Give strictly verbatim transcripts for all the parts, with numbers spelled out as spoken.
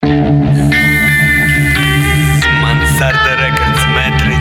Мансарда Рекордс, Мэтрис.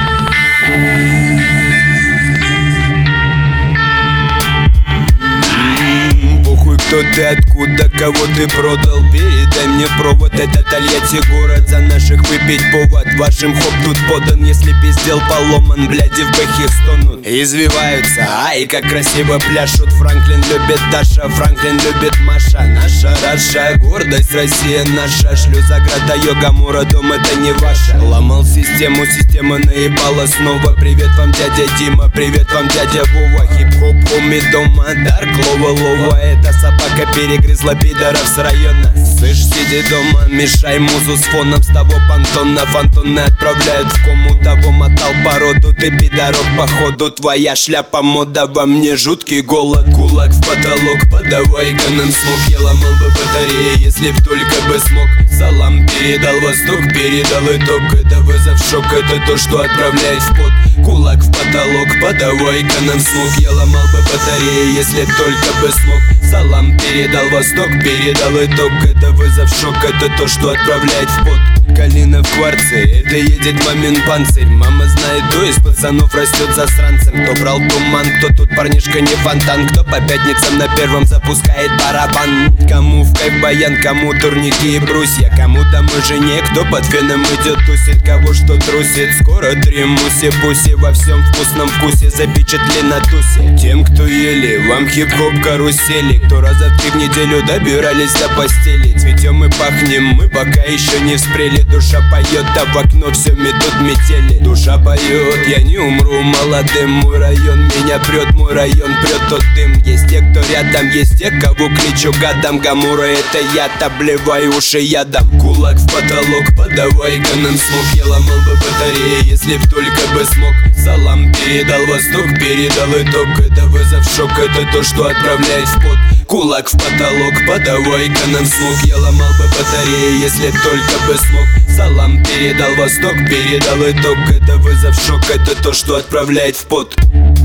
Похуй, кто ты, откуда, кого ты продал. Передай мне провод, это Тольятти город. За наших выпить повод, вашим хоп тут подан. Если пиздел поломан, бляди в бэхе стонут. Извиваются, ай, как красиво пляшут. Франклин любит Даша, Франклин любит Маша. Наша Раша, гордость Россия наша. Шлюзаграда, йога-мура, дом это не ваша. Ломал систему, система наебала снова. Привет вам, дядя Дима, привет вам, дядя Вова. Хип-хоп, хоми дома, Дарк, лова, лова. Эта собака перегрызла пидоров с района. Слышь, сиди дома, мешай музу с фоном. С того понтона фантоны отправляют в кому. Того мотал породу, ты пидорок походу. Твоя шляпа мода, во мне жуткий голод. Кулак в потолок, подавай-ка нам смог. Я ломал бы батареи, если б только бы смог. Салам передал восток, передал итог. Это вызов, шок, это то, что отправляет в пот. Кулак в потолок, подавай-ка нам смог. Я ломал бы батареи, если б только бы смог. Салам передал восток, передал итог. Это вызов, шок, это то, что отправляет в пот. Калина в кварце, это едет мамин панцирь. Мама знает, кто из пацанов растет засранцем. Кто брал туман, кто тут парнишка не фонтан. Кто по пятницам на первом запускает барабан. Кому в кайф баян, кому турники и брусья. Кому домой жене, кто под феном идет тусит. Кого что трусит, скоро три муси-пуси. Во всем вкусном вкусе запечатли на тусе. Тем, кто ели, вам хип-хоп карусели. Кто раза в три в неделю добирались до постели. Цветем и пахнем, мы пока еще не вспрели. Душа поет, а в окно все метут метели. Душа поет, я не умру молодым. Мой район меня прет, мой район прет тот дым. Есть те, кто рядом, есть те, кого кличу гадом. Гамура это я, обливай уши ядом. Кулак в потолок, подавай-ка нам смог. Я ломал бы батареи, если б только бы смог. Салам передал восток, передал итог. Это вызов, шок, это то, что отправляет в пот. Кулак в потолок, подавай-ка нам смог. Я ломал бы батареи, если б только бы смог. Салам передал восток, передал итог. Это вызов, шок, это то, что отправляет в пот.